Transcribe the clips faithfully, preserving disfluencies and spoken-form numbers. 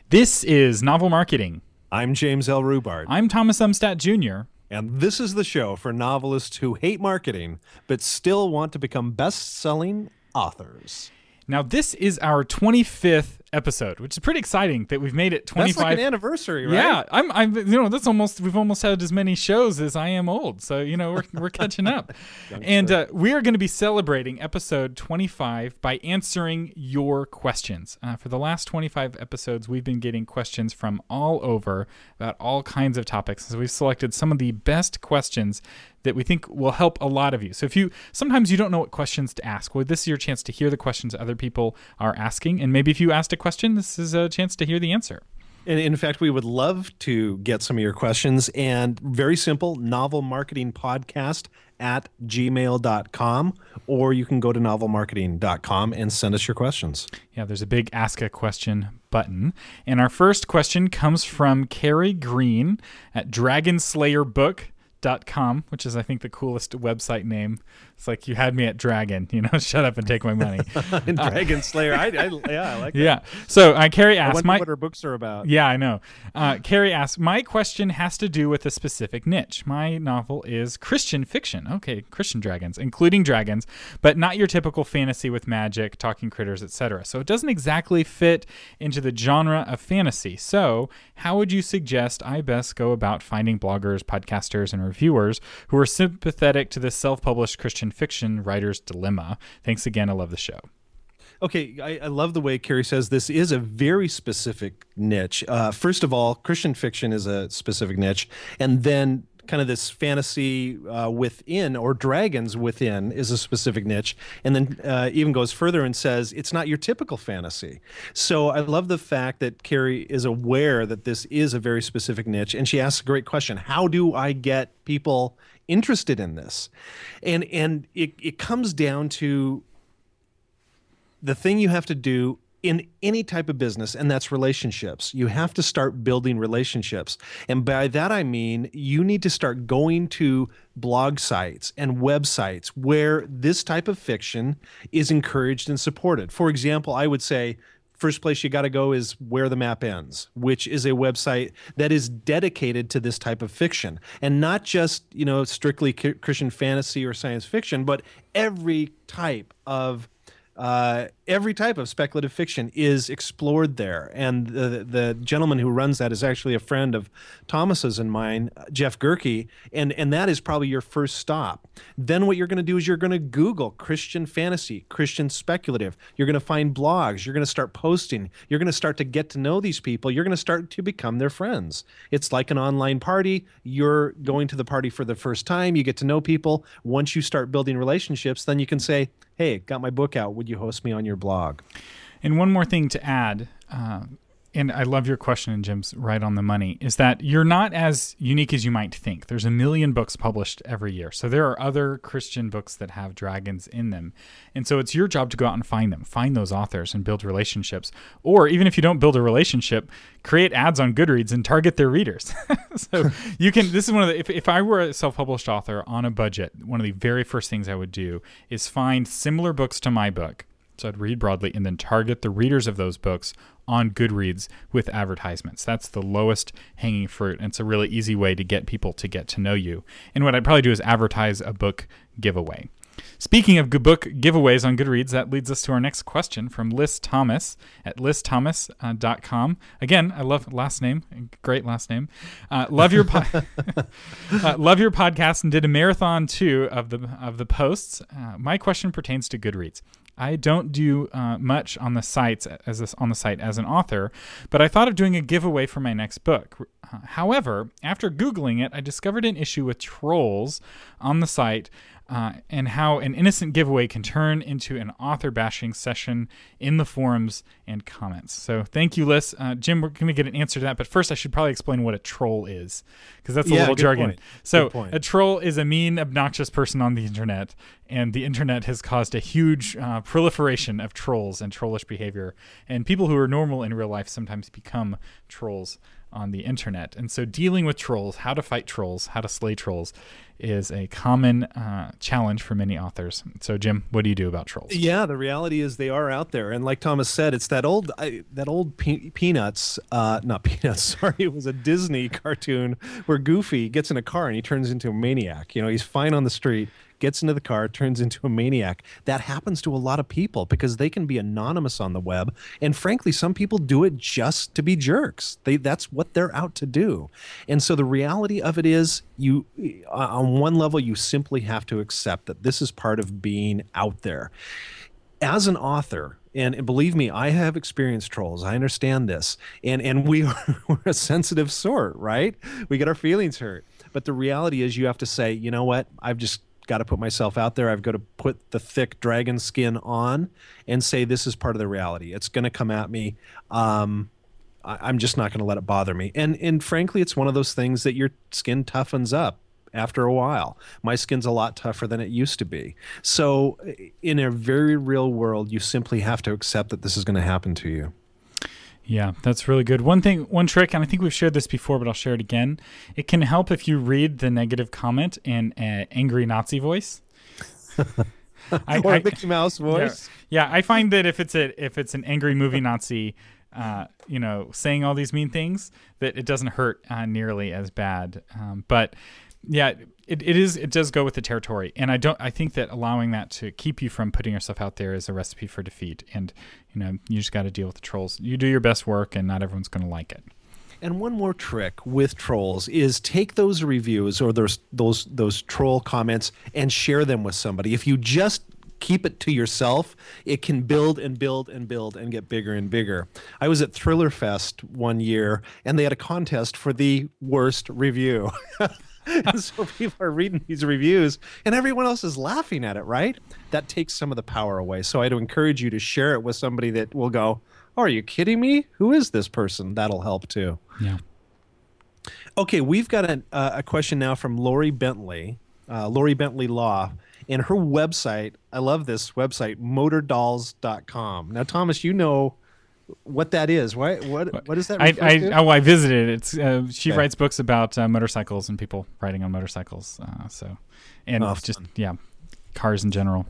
This is Novel Marketing. I'm James L. Rubart. I'm Thomas Umstattd Junior And this is the show for novelists who hate marketing, but still want to become best-selling authors. Now, this is our twenty-fifth episode, which is pretty exciting that we've made it twenty-five. That's like an anniversary, right? Yeah, I'm. I'm. You know, that's almost. We've almost had as many shows as I am old. So you know, we're we're catching up, and uh, we are going to be celebrating episode twenty-five by answering your questions. Uh, for the last twenty-five episodes, we've been getting questions from all over about all kinds of topics. So we've selected some of the best questions that we think will help a lot of you. So if you, sometimes you don't know what questions to ask, well, this is your chance to hear the questions other people are asking. And maybe if you asked a question, this is a chance to hear the answer. And in fact, we would love to get some of your questions. And very simple, novel marketing podcast at gmail dot com, or you can go to novel marketing dot com and send us your questions. Yeah, there's a big ask a question button. And our first question comes from Carrie Green at dragon slayer book dot com, which is, I think, the coolest website name. It's like, you had me at dragon, you know, shut up and take my money. And Dragon Slayer, I, I, yeah, I like that. Yeah. So uh, Carrie asked, I wonder my, what her books are about. Yeah, I know. Uh, Carrie asked, my question has to do with a specific niche. My novel is Christian fiction. Okay, Christian dragons, including dragons, but not your typical fantasy with magic, talking critters, et cetera. So it doesn't exactly fit into the genre of fantasy. So how would you suggest I best go about finding bloggers, podcasters, and reviewers who are sympathetic to this self-published Christian fiction writer's dilemma? Thanks again. I love the show. Okay, I, I love the way Carrie says this is a very specific niche. Uh, first of all, Christian fiction is a specific niche, and then kind of this fantasy uh, within, or dragons within, is a specific niche, and then uh, even goes further and says it's not your typical fantasy. So I love the fact that Carrie is aware that this is a very specific niche, and she asks a great question: how do I get people interested in this? And and it, it comes down to the thing you have to do in any type of business, and that's relationships. You have to start building relationships. And by that I mean you need to start going to blog sites and websites where this type of fiction is encouraged and supported. For example, I would say first place you got to go is Where the Map Ends, which is a website that is dedicated to this type of fiction, and not just, you know, strictly Christian fantasy or science fiction, but every type of Uh, every type of speculative fiction is explored there. And the the gentleman who runs that is actually a friend of Thomas's and mine, Jeff Gerke, and, and that is probably your first stop. Then what you're going to do is you're going to Google Christian fantasy, Christian speculative. You're going to find blogs. You're going to start posting. You're going to start to get to know these people. You're going to start to become their friends. It's like an online party. You're going to the party for the first time. You get to know people. Once you start building relationships, then you can say, hey, got my book out. Would you host me on your blog? And one more thing to add, uh, and I love your question, and Jim's right on the money, is that you're not as unique as you might think. There's a million books published every year. So there are other Christian books that have dragons in them. And so it's your job to go out and find them, find those authors and build relationships. Or even if you don't build a relationship, create ads on Goodreads and target their readers. So you can, this is one of the, if, if I were a self-published author on a budget, one of the very first things I would do is find similar books to my book. So I'd read broadly and then target the readers of those books on Goodreads with advertisements. That's the lowest hanging fruit. And it's a really easy way to get people to get to know you. And what I'd probably do is advertise a book giveaway. Speaking of good book giveaways on Goodreads, that leads us to our next question from Liz Thomas at liz thomas dot com. Again, I love last name. Great last name. Uh, love your po- uh, love your podcast and did a marathon too of the of the posts. Uh, my question pertains to Goodreads. I don't do uh, much on the sites as this, on the site as an author, but I thought of doing a giveaway for my next book. Uh, however, after Googling it, I discovered an issue with trolls on the site uh, and how an innocent giveaway can turn into an author-bashing session in the forums and comments. So thank you, Liz. Uh, Jim, we're going to get an answer to that, but first I should probably explain what a troll is, because that's a yeah, little good jargon. Point. So point. A troll is a mean, obnoxious person on the internet, and the internet has caused a huge uh, proliferation of trolls and trollish behavior, and people who are normal in real life sometimes become trolls on the internet. And so dealing with trolls, how to fight trolls, how to slay trolls is a common uh, challenge for many authors. So Jim, what do you do about trolls? Yeah, the reality is they are out there. And like Thomas said, it's that old I, that old pe- Peanuts, uh, not Peanuts, sorry, it was a Disney cartoon where Goofy gets in a car and he turns into a maniac. You know, he's fine on the street, gets into the car, turns into a maniac. That happens to a lot of people because they can be anonymous on the web. And frankly, some people do it just to be jerks. They That's what they're out to do. And so the reality of it is, you, on one level, you simply have to accept that this is part of being out there. As an author, and believe me, I have experienced trolls. I understand this. And and we are we're a sensitive sort, right? We get our feelings hurt. But the reality is you have to say, you know what? I've just got to put myself out there. I've got to put the thick dragon skin on and say this is part of the reality. It's going to come at me. Um, I, I'm just not going to let it bother me. And and frankly, it's one of those things that your skin toughens up after a while. My skin's a lot tougher than it used to be. So in a very real world, you simply have to accept that this is going to happen to you. Yeah, that's really good. One thing, one trick, and I think we've shared this before, but I'll share it again. It can help if you read the negative comment in an angry Nazi voice. I, or a Mickey Mouse voice. Yeah, yeah, I find that if it's a if it's an angry movie Nazi, uh, you know, saying all these mean things, that it doesn't hurt uh, nearly as bad. Um, but yeah, it, it is. It does go with the territory, and I don't. I think that allowing that to keep you from putting yourself out there is a recipe for defeat. And you know, you just got to deal with the trolls. You do your best work, and not everyone's going to like it. And one more trick with trolls is take those reviews or those those those troll comments and share them with somebody. If you just keep it to yourself, it can build and build and build and get bigger and bigger. I was at Thriller Fest one year, and they had a contest for the worst review. And so people are reading these reviews and everyone else is laughing at it, right? That takes some of the power away. So I'd encourage you to share it with somebody that will go, oh, are you kidding me? Who is this person? That'll help too. Yeah. Okay, we've got a, uh, a question now from Lori Bentley, uh, Lori Bentley Law. And her website, I love this website, motor dolls dot com. Now, Thomas, you know what that is. Why, what what is that? I, I to? oh I visited. It's uh, she okay. writes books about uh, motorcycles and people riding on motorcycles. Uh, so, and oh, just fun. yeah, cars in general.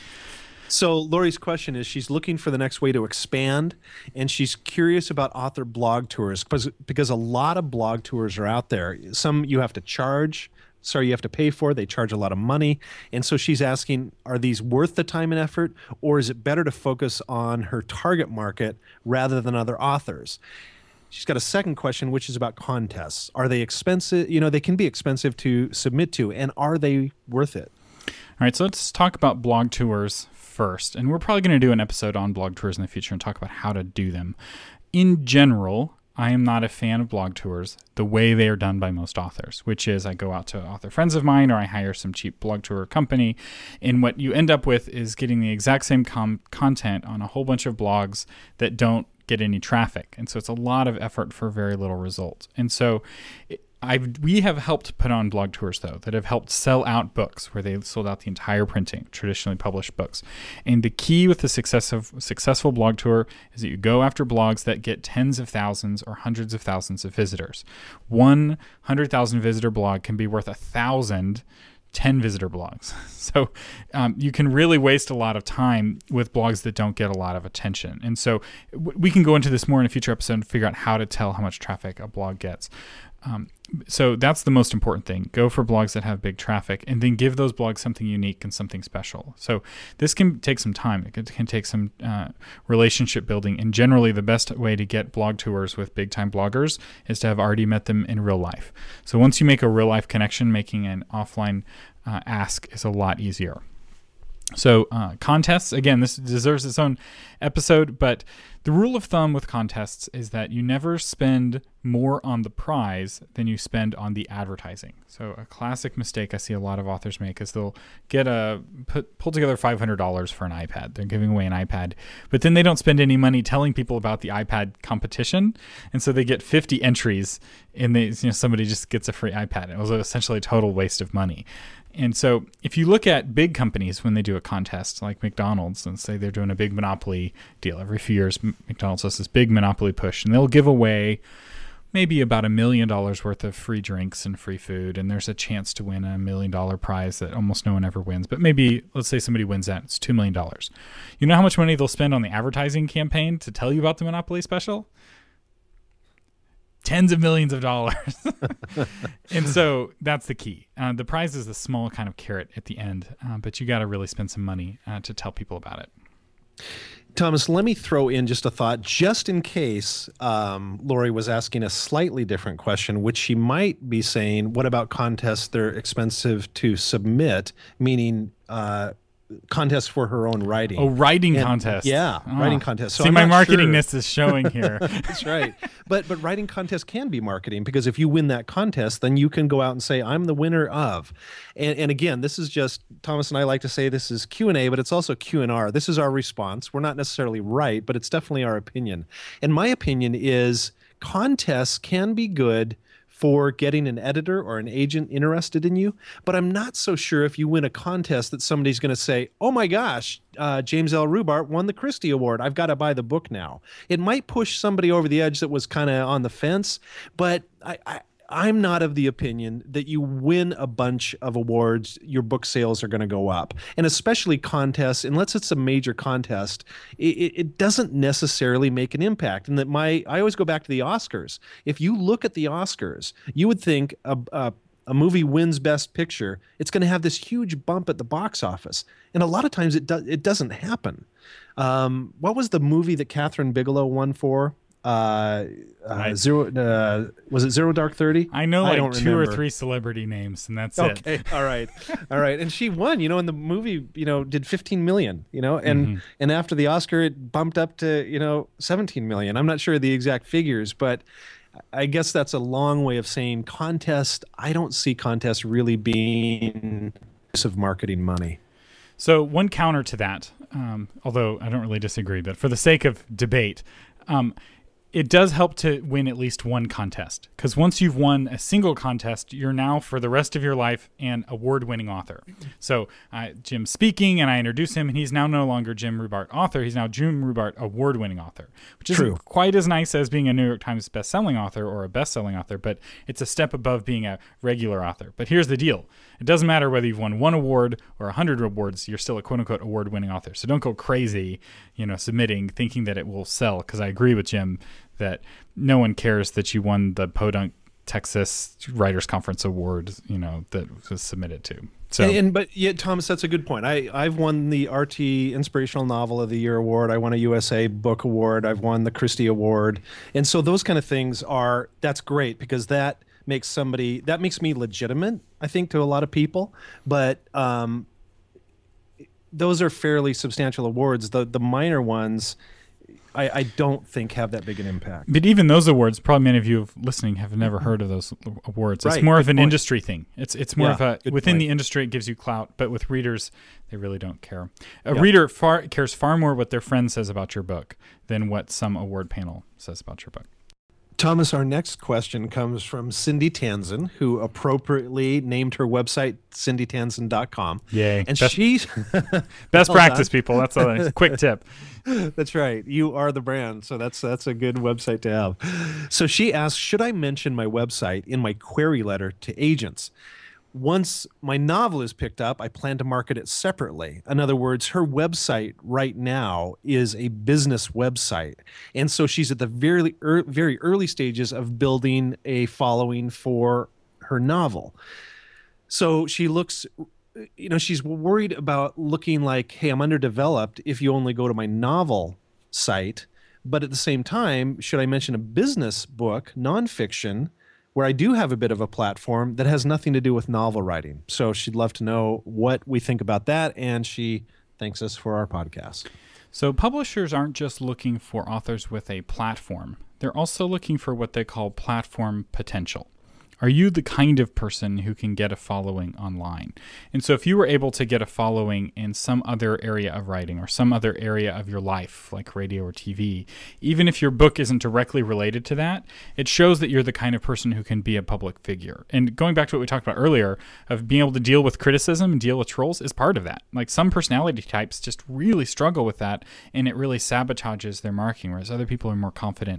So Lori's question is, she's looking for the next way to expand, and she's curious about author blog tours because because a lot of blog tours are out there. Some you have to charge. Sorry, you have to pay for. They charge a lot of money. And so she's asking, are these worth the time and effort, or is it better to focus on her target market rather than other authors? She's got a second question, which is about contests. Are they expensive? You know, they can be expensive to submit to, and are they worth it? All right, so let's talk about blog tours first. And we're probably going to do an episode on blog tours in the future and talk about how to do them. In general, I am not a fan of blog tours the way they are done by most authors, which is I go out to author friends of mine or I hire some cheap blog tour company. And what you end up with is getting the exact same com- content on a whole bunch of blogs that don't get any traffic. And so it's a lot of effort for very little result. And so I've, we have helped put on blog tours, though, that have helped sell out books where they sold out the entire printing, traditionally published books. And the key with the success of, successful blog tour is that you go after blogs that get tens of thousands or hundreds of thousands of visitors. One one hundred thousand visitor blog can be worth a thousand ten visitor blogs. So um, you can really waste a lot of time with blogs that don't get a lot of attention. And so w- we can go into this more in a future episode and figure out how to tell how much traffic a blog gets. Um, so that's the most important thing. Go for blogs that have big traffic, and then give those blogs something unique and something special. So this can take some time. It can, can take some uh, relationship building. And generally, the best way to get blog tours with big-time bloggers is to have already met them in real life. So once you make a real-life connection, making an offline uh, ask is a lot easier. So uh, contests, again, this deserves its own episode, but the rule of thumb with contests is that you never spend more on the prize than you spend on the advertising. So a classic mistake I see a lot of authors make is they'll get a put, pull together five hundred dollars for an iPad. They're giving away an iPad, but then they don't spend any money telling people about the iPad competition, and so they get fifty entries, and they, you know, somebody just gets a free iPad. It was essentially a total waste of money. And so if you look at big companies when they do a contest, like McDonald's, and say they're doing a big Monopoly deal every few years, McDonald's does this big Monopoly push, and they'll give away maybe about a million dollars worth of free drinks and free food, and there's a chance to win a million dollar prize that almost no one ever wins. But maybe, let's say somebody wins that, it's two million dollars. You know how much money they'll spend on the advertising campaign to tell you about the Monopoly special? Tens of millions of dollars. And so that's the key. Uh, the prize is the small kind of carrot at the end, uh, but you got to really spend some money uh, to tell people about it. Thomas, let me throw in just a thought, just in case um, Lori was asking a slightly different question, which she might be saying, what about contests that are expensive to submit, meaning uh, contests for her own writing? Oh, writing and, contest. Yeah, oh. writing contests. So See, I'm my not marketingness sure. is showing here. That's right. But but writing contests can be marketing, because if you win that contest, then you can go out and say, I'm the winner of. And, and again, this is just, Thomas and I like to say this is Q and A, but it's also Q and R. This is our response. We're not necessarily right, but it's definitely our opinion. And my opinion is contests can be good for getting an editor or an agent interested in you, but I'm not so sure if you win a contest that somebody's going to say, oh my gosh, uh, James L. Rubart won the Christie Award. I've got to buy the book now. It might push somebody over the edge that was kind of on the fence, but I, I I'm not of the opinion that you win a bunch of awards, your book sales are going to go up. And especially contests, unless it's a major contest, it, it doesn't necessarily make an impact. And that my, I always go back to the Oscars. If you look at the Oscars, you would think a, a, a movie wins Best Picture, it's going to have this huge bump at the box office. And a lot of times it, do, it doesn't happen. Um, what was the movie that Catherine Bigelow won for? Uh, uh, zero. Uh, was it Zero Dark Thirty? I know like I don't two remember. or three celebrity names, and that's okay. it. Okay, all right, all right. And she won. You know, and the movie, you know, did fifteen million. You know, and mm-hmm. and after the Oscar, it bumped up to you know seventeen million. I'm not sure of the exact figures, but I guess that's a long way of saying contest. I don't see contests really being use of marketing money. So one counter to that, um, although I don't really disagree, but for the sake of debate. Um, It does help to win at least one contest, because once you've won a single contest, you're now for the rest of your life an award-winning author. So uh, Jim's speaking, and I introduce him, and he's now no longer Jim Rubart author. He's now Jim Rubart award-winning author, which isn't True. quite as nice as being a New York Times best-selling author or a best-selling author, but it's a step above being a regular author. But here's the deal. It doesn't matter whether you've won one award or a hundred awards, you're still a quote-unquote award-winning author. So don't go crazy, you know, submitting, thinking that it will sell, because I agree with Jim that no one cares that you won the Podunk Texas Writers Conference Award, you know, that was submitted to. So, and, and but yeah, Thomas, that's a good point. I I've won the R T Inspirational Novel of the Year award. I won a U S A Book Award. I've won the Christie Award, and so those kind of things are that's great, because that makes somebody that makes me legitimate, I think, to a lot of people. But um, those are fairly substantial awards. The the minor ones, I, I don't think have that big an impact. But even those awards, probably many of you listening have never heard of those awards. It's right. more good of an point. industry thing. It's it's more yeah, of a within point. the industry it gives you clout, but with readers they really don't care. A yeah. reader far cares far more what their friend says about your book than what some award panel says about your book. Thomas, our next question comes from Cindy Tanzen, who appropriately named her website cindy tanzen dot com. Yay. And best, she's best well practice, done. people. That's a quick tip. That's right. You are the brand, so that's that's a good website to have. So she asked, should I mention my website in my query letter to agents? Once my novel is picked up, I plan to market it separately. In other words, her website right now is a business website. And so she's at the very, er, very early stages of building a following for her novel. So she looks, you know, she's worried about looking like, hey, I'm underdeveloped if you only go to my novel site. But at the same time, should I mention a business book, nonfiction, where I do have a bit of a platform that has nothing to do with novel writing? So she'd love to know what we think about that, and she thanks us for our podcast. So publishers aren't just looking for authors with a platform. They're also looking for what they call platform potential. Are you the kind of person who can get a following online? And so if you were able to get a following in some other area of writing or some other area of your life, like radio or T V, even if your book isn't directly related to that, it shows that you're the kind of person who can be a public figure. And going back to what we talked about earlier, of being able to deal with criticism and deal with trolls is part of that. Like some personality types just really struggle with that, and it really sabotages their marketing, whereas other people are more confident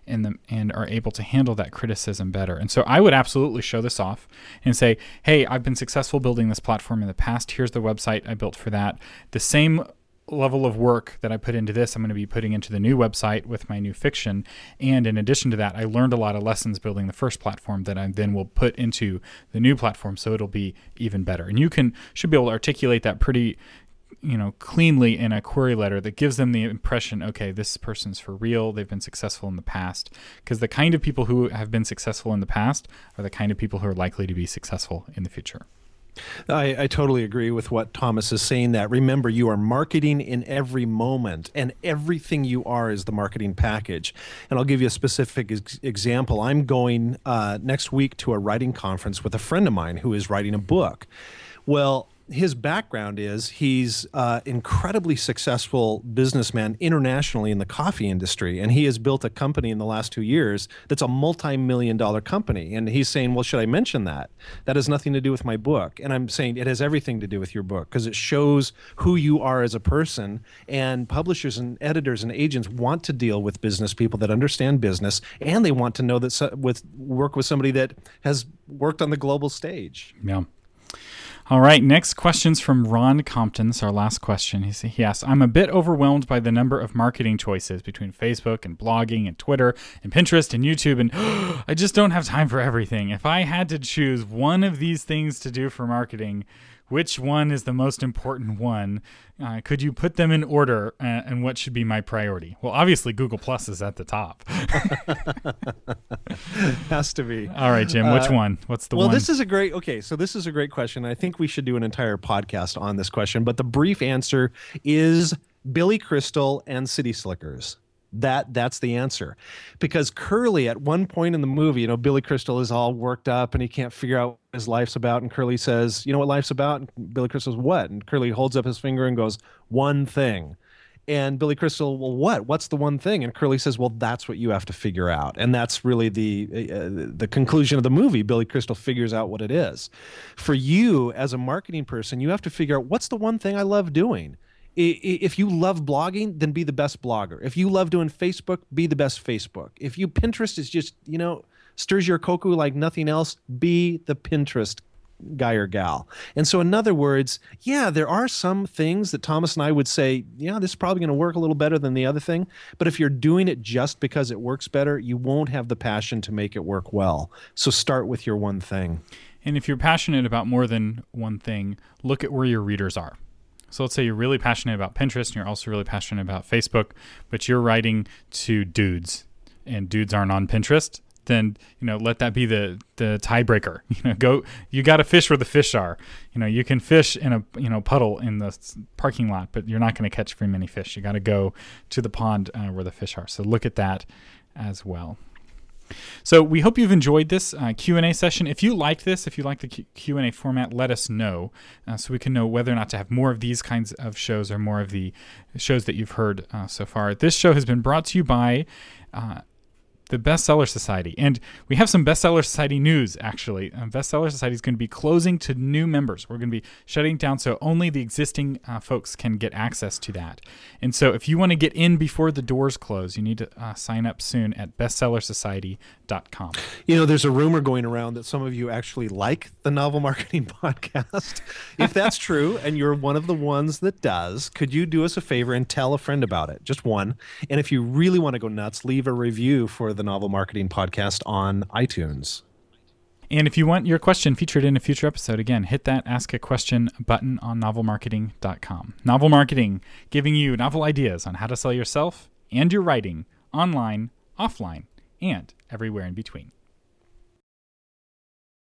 and the, and are able to handle that criticism better. And so I would absolutely show this off and say, hey, I've been successful building this platform in the past. Here's the website I built for that. The same level of work that I put into this, I'm going to be putting into the new website with my new fiction. And in addition to that, I learned a lot of lessons building the first platform that I then will put into the new platform, so it'll be even better. And you can should be able to articulate that pretty, you know, cleanly in a query letter that gives them the impression, okay, this person's for real. They've been successful in the past. Because the kind of people who have been successful in the past are the kind of people who are likely to be successful in the future. I, I totally agree with what Thomas is saying. That remember, you are marketing in every moment, and everything you are is the marketing package. And I'll give you a specific ex- example. I'm going uh, next week to a writing conference with a friend of mine who is writing a book. Well, his background is he's uh, incredibly successful businessman internationally in the coffee industry, and he has built a company in the last two years that's a multi-million dollar company. And he's saying, well, should I mention that? That has nothing to do with my book. And I'm saying it has everything to do with your book, because it shows who you are as a person, and publishers and editors and agents want to deal with business people that understand business, and they want to know that so, with work with somebody that has worked on the global stage. Yeah. All right, next question's from Ron Compton. It's our last question. He, he asks, I'm a bit overwhelmed by the number of marketing choices between Facebook and blogging and Twitter and Pinterest and YouTube, and I just don't have time for everything. If I had to choose one of these things to do for marketing, which one is the most important one? Uh, could you put them in order, uh, and what should be my priority? Well, obviously, Google Plus is at the top. Has to be. All right, Jim, which uh, one? What's the well, one? Well, this is a great, okay, so this is a great question. I think we should do an entire podcast on this question, but the brief answer is Billy Crystal and City Slickers. That that's the answer. Because Curly, at one point in the movie, you know, Billy Crystal is all worked up and he can't figure out what his life's about. And Curly says, you know what life's about? And Billy Crystal's what? And Curly holds up his finger and goes, one thing. And Billy Crystal, well, what? What's the one thing? And Curly says, well, that's what you have to figure out. And that's really the uh, the conclusion of the movie. Billy Crystal figures out what it is. For you as a marketing person, you have to figure out, what's the one thing I love doing? If you love blogging, then be the best blogger. If you love doing Facebook, be the best Facebook. If you Pinterest is just, you know, stirs your cocoa like nothing else, be the Pinterest guy or gal. And so in other words, yeah, there are some things that Thomas and I would say, yeah, this is probably going to work a little better than the other thing. But if you're doing it just because it works better, you won't have the passion to make it work well. So start with your one thing. And if you're passionate about more than one thing, look at where your readers are. So let's say you're really passionate about Pinterest and you're also really passionate about Facebook, but you're writing to dudes and dudes aren't on Pinterest, then, you know, let that be the, the tiebreaker. You know, go, you got to fish where the fish are. You know, you can fish in a, you know, puddle in the parking lot, but you're not going to catch very many fish. You got to go to the pond uh, where the fish are. So look at that as well. So we hope you've enjoyed this uh, Q and A session. If you liked this, if you like the Q and A format, let us know uh, so we can know whether or not to have more of these kinds of shows or more of the shows that you've heard uh, so far. This show has been brought to you by uh, the Bestseller Society. And we have some Bestseller Society news, actually. Uh, Bestseller Society is going to be closing to new members. We're going to be shutting down so only the existing uh, folks can get access to that. And so if you want to get in before the doors close, you need to uh, sign up soon at bestseller society dot com. You know, there's a rumor going around that some of you actually like the Novel Marketing Podcast. If that's true, and you're one of the ones that does, could you do us a favor and tell a friend about it? Just one. And if you really want to go nuts, leave a review for the Novel Marketing Podcast on iTunes. And if you want your question featured in a future episode, again, hit that Ask a Question button on novel marketing dot com. Novel Marketing, giving you novel ideas on how to sell yourself and your writing online, offline, and everywhere in between.